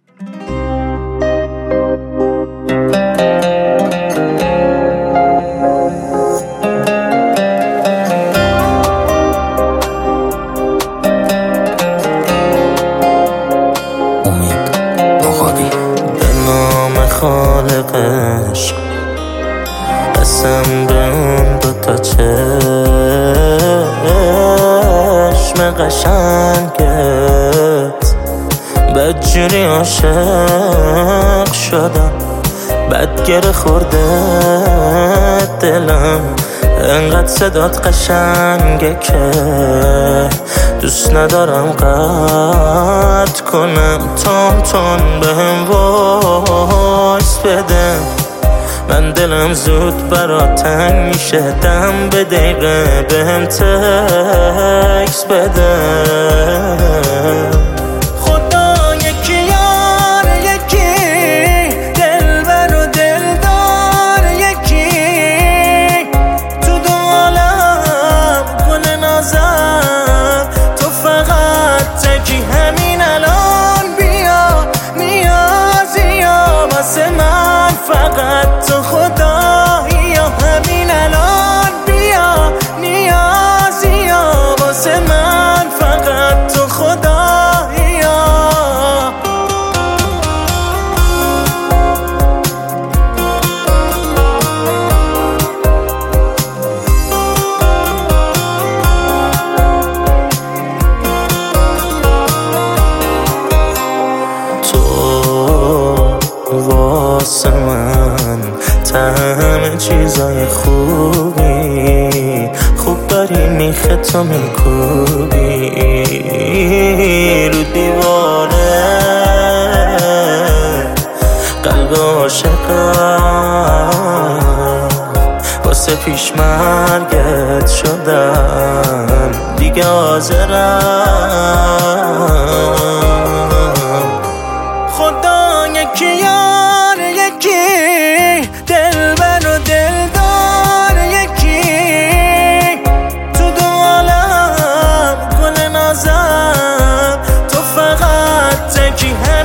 خالقش قسم به اون دوتا چشم قشنگت بدجوری عاشق شدم، بد گره خورده دلم، انقدر صدات قشنگه که دوست ندارم قطع کنم. تون بهم وایس بده، من دلم زود برات تنگ میشه، دم به دقیقه بهم تکس بده. واسه من همه چیزای خوبی، خوب داری میخه تو میکوبی رو دیواره قلب عاشقم، واسه پیش مرگت شدم دیگه حاضرم. خدا یکی دلبر و دلدار یکی، تو دو عالم گل نازم، تو فقط تکی